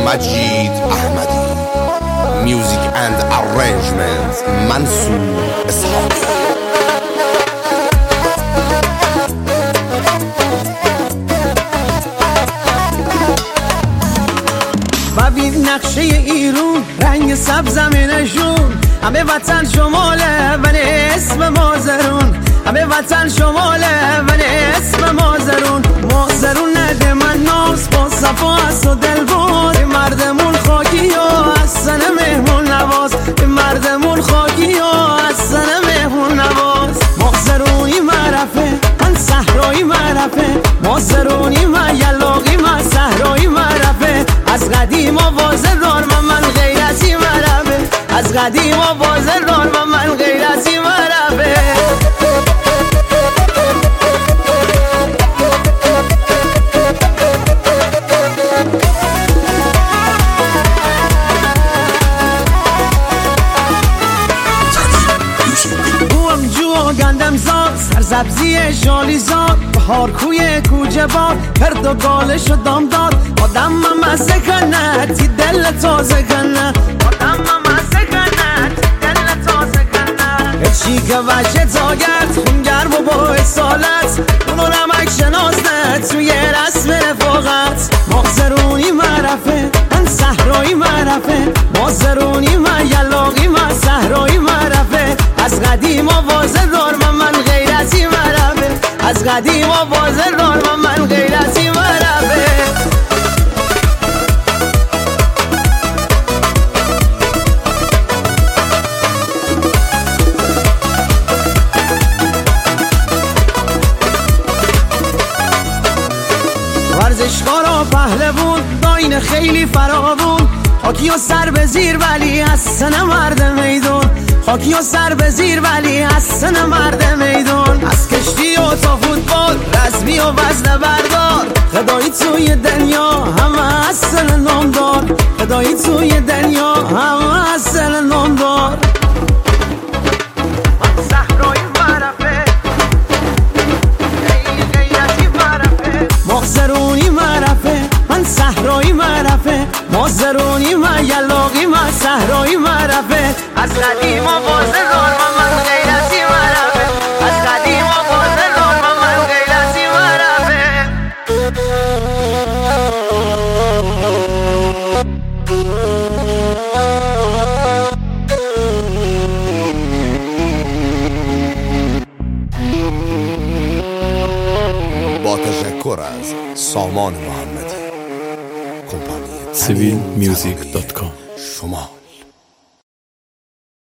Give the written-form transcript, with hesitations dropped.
مجید احمدی. میوزیک اند ارنجمنت منصور اسحاقی. ببین نقشه ایرون، رنگ سبز زمینشون، همه وطن شماله ولی اسم مازرون. همه وطن شماله ولی اسم مازرون. مازرون نده من ناز با صفا است و دلبار. مردمون خاکی و اصلا مهمون نواز. مردمون خاکی و اصلا مهمون نواز. مازرونی معرفه من صحرایی معرفه. مازرونی من یلاقی من صحرایی معرفه. از قدیم آوازه دار من غیرتی معرفه. از قدیم آوازه دار من غیرتی معرفه. گندم زاد سرسبزی شالی زاد. بهار کوی کوچه باد کرد و گالش و دام داد. آدم مزه کند تی دل تازه کند. آدم مزه کند تی دل تازه کند. هرچی که وجه تاگرد خونگرم و با اصالت. اونو نمک شناسته توی رسم رفاقت. مازرونی معرفه من صحرایی معرفه. مازرونی من یلاقی من صحرایی معرفه. از قدیم آوازه دار من غیرتی معرفه. از قدیم آوازه دار من غیرتی معرفه. ورزشکارا پهلوون داین خیلی فراوون. خاکی و سر به زیر ولی حسن مرد میدون. خاکی و سر به زیر ولی حسن مرد میدون. از کشتی و تا فوتبال رزمی و وزن بردار. خدایی توی دنیا همه اصل نامدار. خدایی توی دنیا همه اصل نامدار. من صحرایی معرفه خیلی غیرتی معرفه. مازرونی معرفه من صحرایی معرفه. مازرونی من یلاقی من صحرایی معرفه. از قدیم آوازه دار من غیرتی معرفه. از قدیم آوازه دار من غیرتی معرفه. با تشکر از سامان محمدی، کمپانی civilmusic.com. شما.